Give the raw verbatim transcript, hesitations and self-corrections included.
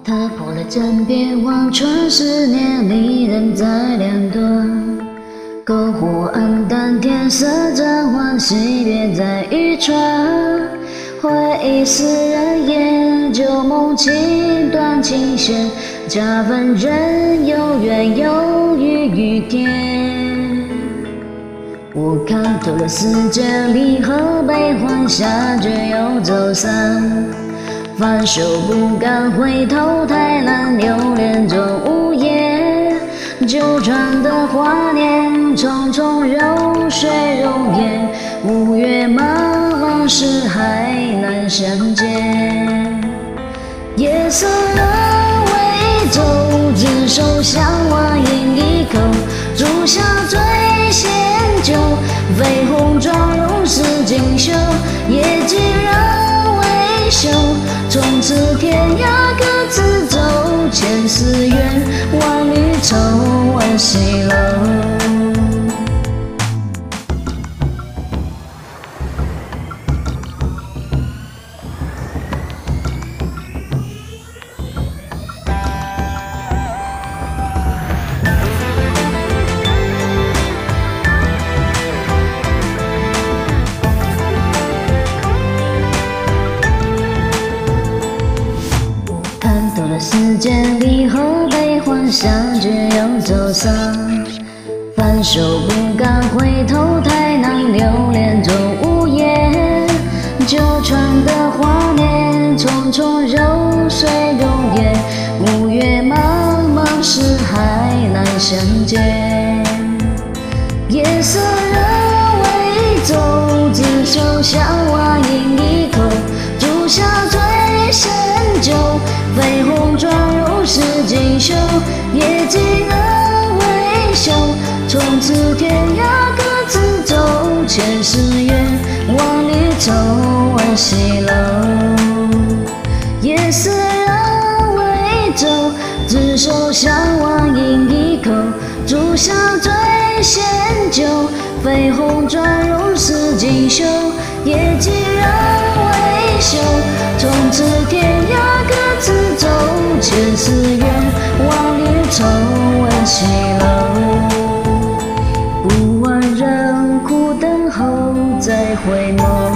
踏破了枕边望穿十年，离人在两端。篝火黯淡，天色暂缓，惜别在渔船。回忆似人烟，旧梦情断琴弦，加分人有缘有雨雨天。我看透了世间离合悲欢，下决又走散。反手不敢回头，太难留恋中无言。久长的华年，匆匆流水容颜。五月茫茫，世海难相见。夜色人未走，执手相望饮一口。烛下醉闲酒，绯红妆容似锦绣。夜尽人未休，从此天涯各自走，千丝缘，万缕愁，问西楼。世间离合悲欢，相聚又走散。反手不敢回头，太难留恋中无言。久长的华年，匆匆流水容颜。五月茫茫，世海难相见。夜色人未走，执手相望饮一口。烛下醉闲酒，绯红妆容似锦绣。夜尽人未休，从此天涯各自走，千丝缘，万缕愁，问西楼。夜色人未走，执手相望饮一口。烛下醉闲酒，绯红妆容似锦绣。夜尽人未休，从此天涯各自走，千丝缘，万缕愁，问西楼。不问人苦等候，再回眸。